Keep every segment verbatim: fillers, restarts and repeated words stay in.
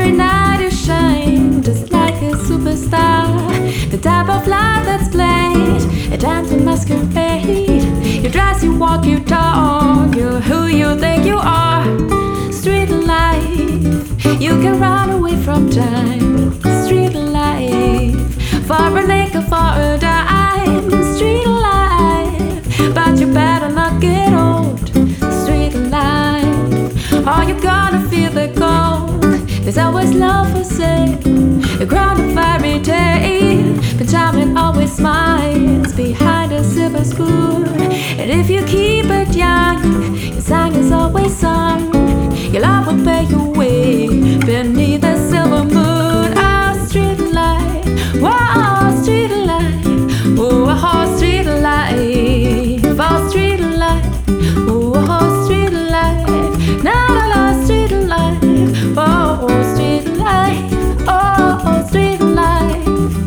every night you shine just like a superstar. The type of life that's played, a dance and masquerade. You dress, you walk, you talk, you're who you think you are. Street life, you can run away from time. Street life, for a nickel, for a dime. Street life, but you better not get old. Street life, or you're gonna feel the cold. There's always love for sale, a crown of fairy tale. But time always smiles behind a silver spoon. And if you keep it young, your song is always sung. Your love will pay your way beneath the silver moon. Oh, street light, whoa, street light, oh, street light, oh, street light, oh, street light, na na na, street light, oh, street light, oh, street light.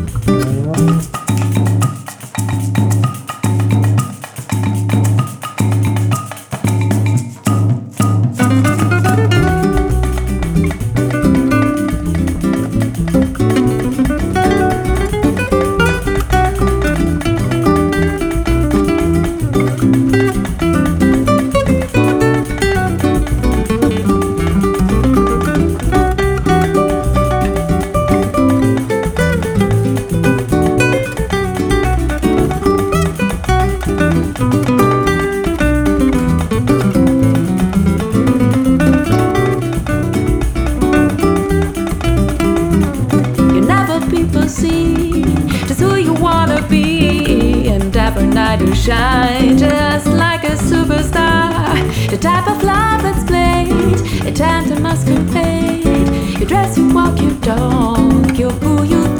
People see just who you wanna be, and every night you shine just like a superstar. The type of love that's played, a tender masquerade. You dress, you walk, you talk, you're who you